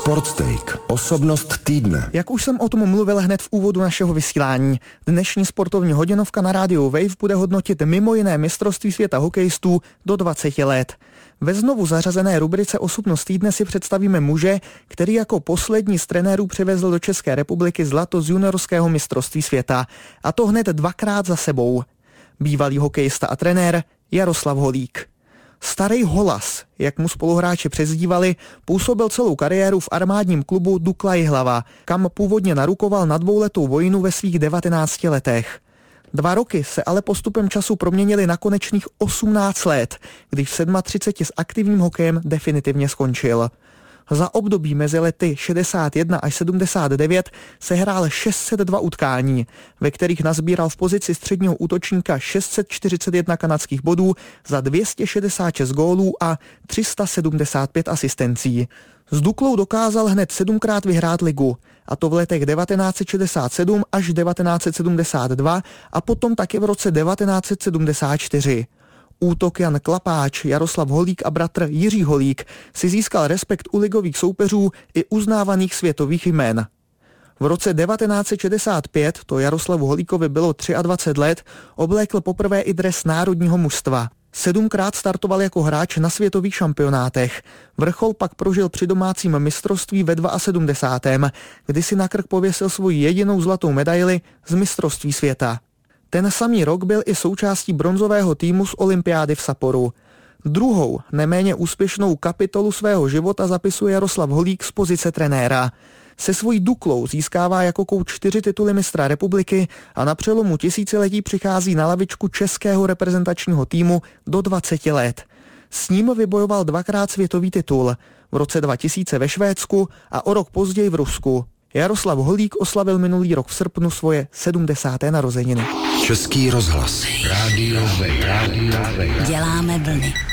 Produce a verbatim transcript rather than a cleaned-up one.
Sportstake. Osobnost týdne. Jak už jsem o tom mluvil hned v úvodu našeho vysílání, dnešní sportovní hodinovka na rádiu Wave bude hodnotit mimo jiné mistrovství světa hokejistů do dvaceti let. Ve znovu zařazené rubrice Osobnost týdne si představíme muže, který jako poslední z trenérů přivezl do České republiky zlato z juniorského mistrovství světa. A to hned dvakrát za sebou. Bývalý hokejista a trenér Jaroslav Holík. Starý Holas, jak mu spoluhráči přezdívali, působil celou kariéru v armádním klubu Dukla Jihlava, kam původně narukoval na dvouletou vojnu ve svých devatenácti letech. Dva roky se ale postupem času proměnily na konečných osmnáct let, když v třiceti sedmi s aktivním hokejem definitivně skončil. Za období mezi lety šedesát jedna až sedmdesát devět sehrál šest set dva utkání, ve kterých nazbíral v pozici středního útočníka šest set čtyřicet jedna kanadských bodů za dvě stě šedesát šest gólů a tři sta sedmdesát pět asistencí. S Duklou dokázal hned sedmkrát vyhrát ligu, a to v letech devatenáct set šedesát sedm až devatenáct set sedmdesát dva a potom taky v roce devatenáct set sedmdesát čtyři. Útok Jan Klapáč, Jaroslav Holík a bratr Jiří Holík si získal respekt u ligových soupeřů i uznávaných světových jmen. V roce devatenáct set šedesát pět, to Jaroslavu Holíkovi bylo dvacet tři let, oblékl poprvé i dres národního mužstva. Sedmkrát startoval jako hráč na světových šampionátech. Vrchol pak prožil při domácím mistrovství ve sedmdesátém druhém, kdy si na krk pověsil svoji jedinou zlatou medaili z mistrovství světa. Ten samý rok byl i součástí bronzového týmu z olympiády v Sapporu. Druhou, neméně úspěšnou kapitolu svého života zapisuje Jaroslav Holík z pozice trenéra. Se svojí Duklou získává jako kouč čtyři tituly mistra republiky a na přelomu tisíciletí přichází na lavičku českého reprezentačního týmu do dvaceti let. S ním vybojoval dvakrát světový titul, v roce dva tisíce ve Švédsku a o rok později v Rusku. Jaroslav Holík oslavil minulý rok v srpnu svoje sedmdesáté narozeniny. Český rozhlas. Rádio Wave. Děláme vlny.